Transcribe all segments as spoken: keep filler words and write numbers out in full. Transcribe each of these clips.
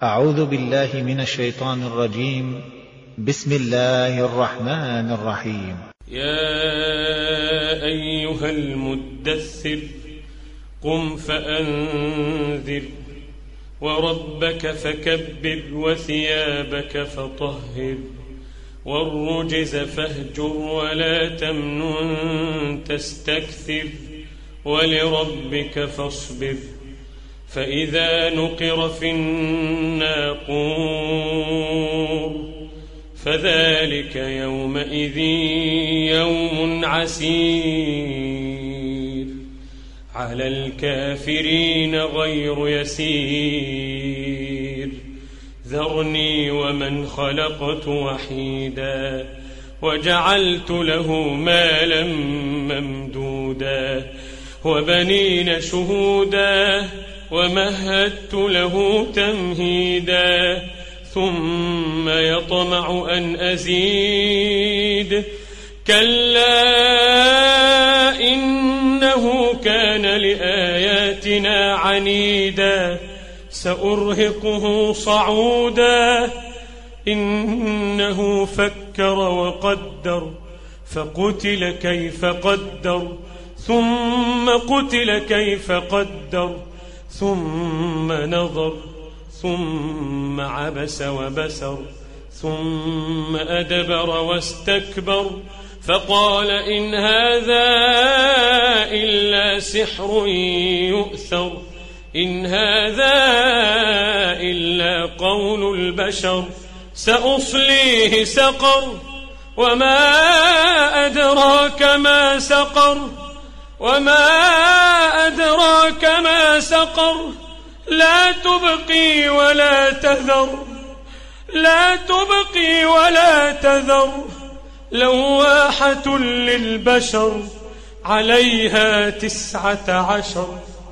أعوذ بالله من الشيطان الرجيم. بسم الله الرحمن الرحيم. يا أيها المدثر قم فأنذر وربك فكبر وثيابك فطهر والرجز فاهجر ولا تمنن تستكثر ولربك فاصبر فإذا نقر في الناقور فذلك يومئذ يوم عسير على الكافرين غير يسير ذرني ومن خلقت وحيدا وجعلت له مالا ممدودا وبنين شهودا ومهدت له تمهيدا ثم يطمع أن أزيد كلا إنه كان لآياتنا عنيدا سأرهقه صعودا إنه فكر وقدر فقتل كيف قدر ثم قتل كيف قدر ثم نظر ثم عبس وبسر ثم أدبر واستكبر فقال إن هذا إلا سحر يؤثر إن هذا إلا قول البشر سأصليه سقر وما أدراك ما سقر وما أدراك ما سقر لا تبقي ولا تذر لا تبقي ولا تذر لواحة للبشر عليها تسعة عشر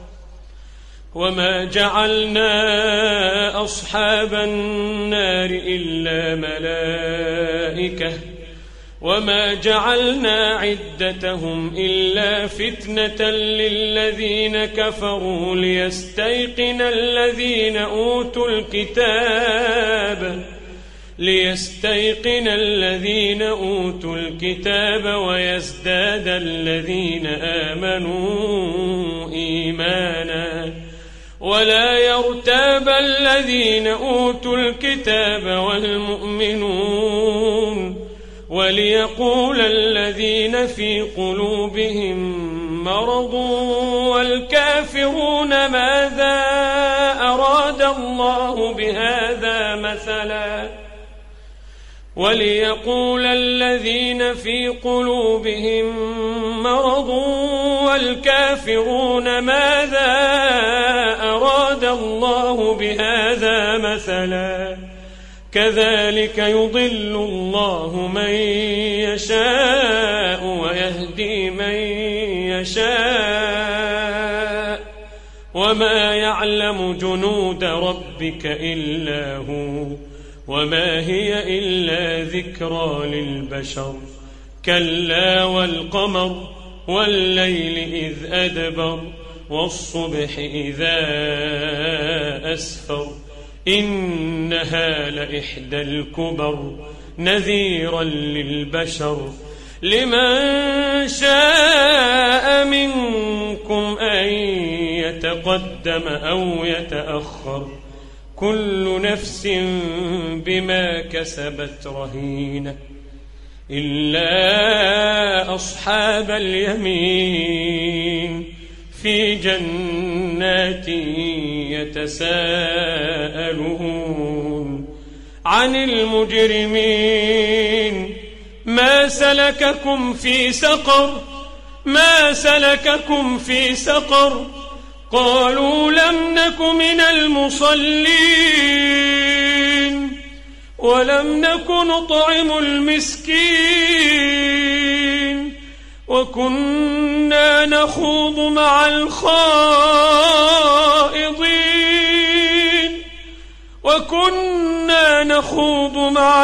وما جعلنا أصحاب النار إلا ملائكة وما جعلنا عدتهم إلا فتنة للذين كفروا ليستيقن الذين أوتوا الكتاب ليستيقن الذين أوتوا الكتاب ويزداد الذين آمنوا إيمانا ولا يرتاب الذين أوتوا الكتاب والمؤمنون وليقول الذين في قلوبهم مرض والكافرون ماذا أراد الله بهذا مثلا وليقول الذين في قلوبهم مرض والكافرون ماذا أراد الله بهذا مثلا كذلك يضل الله من يشاء ويهدي من يشاء وما يعلم جنود ربك إلا هو وما هي إلا ذكرى للبشر كلا والقمر والليل إذ أدبر والصبح إذا أسفر إنها لإحدى الكبر نذيرا للبشر لمن شاء منكم أن يتقدم أو يتأخر كل نفس بما كسبت رهينة إلا أصحاب اليمين في جنات يتساءلون عن المجرمين ما سلككم في سقر ما سلككم في سقر قالوا لم نك من المصلين ولم نك نطعم المسكين وكنا نخوض مع الخائضين وكنا نخوض مع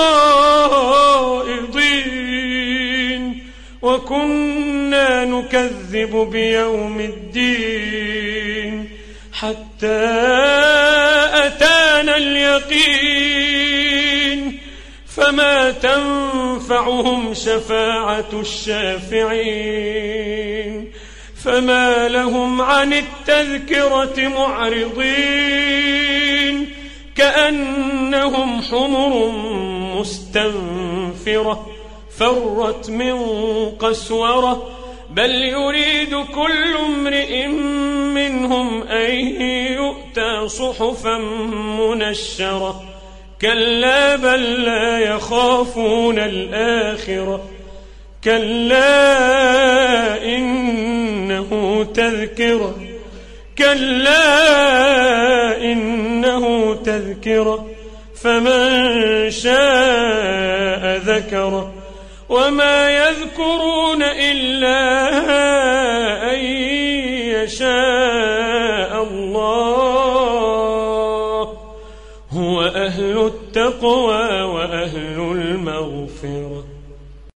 الخائضين وكنا نكذب بيوم الدين حتى أتانا اليقين فما تنفعهم شفاعة الشافعين فما لهم عن التذكرة معرضين كأنهم حمر مستنفرة فرت من قسورة بل يريد كل امرئ منهم أن يؤتى صحفا منشرة كلا بل لا يخافون الآخرة كلا إنه تذكرة كلا إنه تذكرة فمن شاء ذكره وما يذكرون إلا أن يشاء الله هو أهل التقوى وأهل المغفرة.